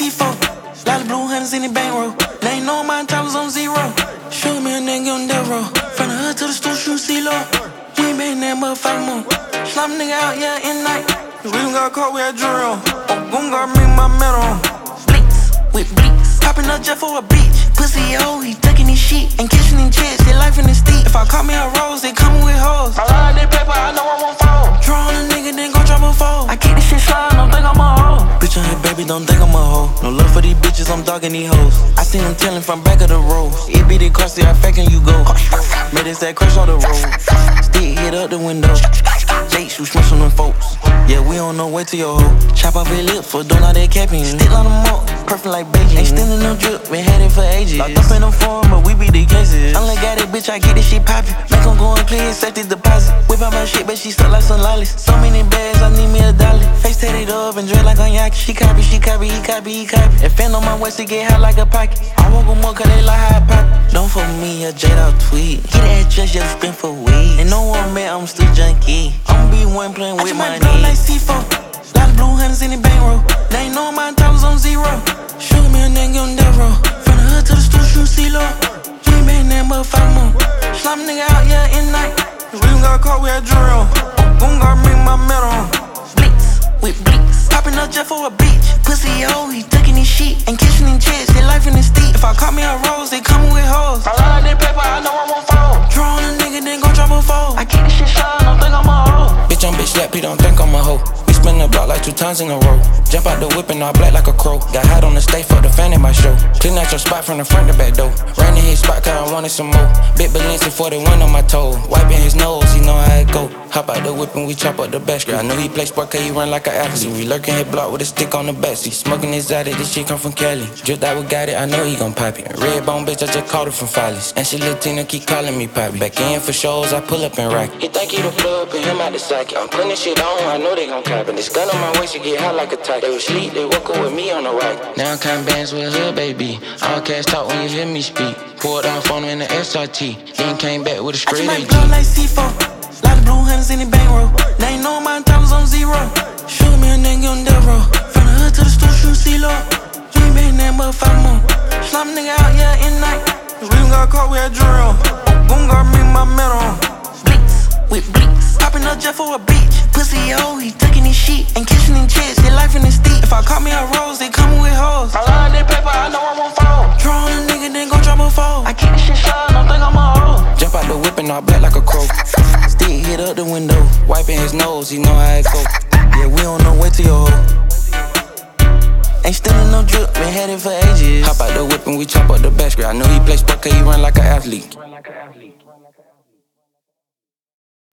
C4. Lot of blue hunters in the bankroll. They ain't know my time was on zero. Shoot me a nigga on death row. From the hood to the store, shoot CeeLo. We ain't been there motherfucker more. Slap a nigga out, yeah, in night. We done got caught, we had jury on. Gon' got me my medal on. Blitz, with Blitz. Popping up just for a bitch. Pussy hoe, he tucking his shit. Ain't kissing in chicks, they life in the steep. If I caught me a rose, they coming with hoes. I ride that paper, I know I won't fall. Draw on a nigga, then gon' drop a fold. I keep this shit sliding, don't think I'm a hoe. Bitch on here, baby, don't think I'm a hoe. No love for these bitches, I'm dogging these hoes. I seen them tellin' from back of the road. It be the car, see how fakin' you go. Made this that crash on the road. Stick hit up the window. Jakes, you smush on them folks. Yeah, we on no way to your hoe. Chop off his lip for doing all that capping. Stick on them up, perfect like bacon. Extending no drip, been had it for ages. Locked up in them form, but we be the cases. Unlike got it, bitch, I get this shit poppin'. Make them go and clear, safety deposit. Whip out my shit, but she stuck like some lollies. So many bags, I need me a dollar. Face tatted up and dread like on Yaki. She copy, he copy. And fan on my waist to get hot like a pocket. I won't go more cause they like how I pop. Don't for me, a jet out tweet. Get that dress, just spin for weed. And no one man, I'm still junkie. I'm be one playing with my knee. Like C4. Lot of blue hunters in the bankroll. They ain't know my time was on zero. Shoot me a nigga on death row. From the hood to the store, shoot CeeLo. We ain't been there motherfucker more. Slap a nigga out, yeah, in night. We done got caught, we had jury on. Gon' got me my medal on. Blitz, with Blitz. Popping up just for a bitch. Pussy hoe, he tucking his shit. Ain't kissing in chicks, they life in the steep. If I caught me a rose, they coming with hoes. I ride that paper, I know I won't fall. Draw on a nigga, then gon' drop a fold. I keep this shit sliding, don't think I'm a hoe. Bitch on bitch slap, he don't think I'm a hoe. We spin the block like 2 times in a row. Jump out the whip and all black like a crow. Got hot on the stage, fuck the fan in my show. Clean out your spot from the front to back door. Ran in his spot cause I wanted some more. Big Balenci 41 on my toe. Wiping his nose, he know how it go. Hop out the whip and we chop up the back. I know he play sport cause he run like an athlete. We lurking his block with a stick on the backseat. Smoking exotic, this shit come from Cali. Dripped out with got it, I know he gon' pop it. Red bone bitch, I just called her from Follies. And she Latina keep calling me Poppy. Back in for shows, I pull up and rack. He think he the plug, put him out the socket. I'm putting this shit on, I know they gon' cop it. This gun on my waist, it get hot like a tie. They was sleep, they woke up with me on the right. Now I'm counting bands with her, baby. All cash talk when you hear me speak. Pulled off on in the SRT. Then came back with a straight AG. I just might like C4. Lot of blue hunters in the bankroll. They ain't know my time was on zero. Shoot me a nigga on death row. From the hood to the store, shoot CeeLo. We ain't been there motherfucker more. Slap a nigga out, yeah, in night. We done got caught, we had jury on. Gon' got me my medal on. Blitz, with Blitz. Popping up just for a bitch. Pussy hoe, he tucking his shit. Ain't kissing in chicks, they life in the steep. If I caught me a rose, they coming with hoes. I ride that paper, I know I won't fall. Draw on a nigga, then gon' drop a fold. I keep this shit sliding, don't think I'm a hoe. Jump out the whip and all black like a crow. Stick hit up the window. Wiping his nose, he know how it go. Yeah, we on no way to your hoe. Ain't stealing no drip, been had it for ages. Hop out the whip and we chop up the back. I know he play sport cause he run like an athlete.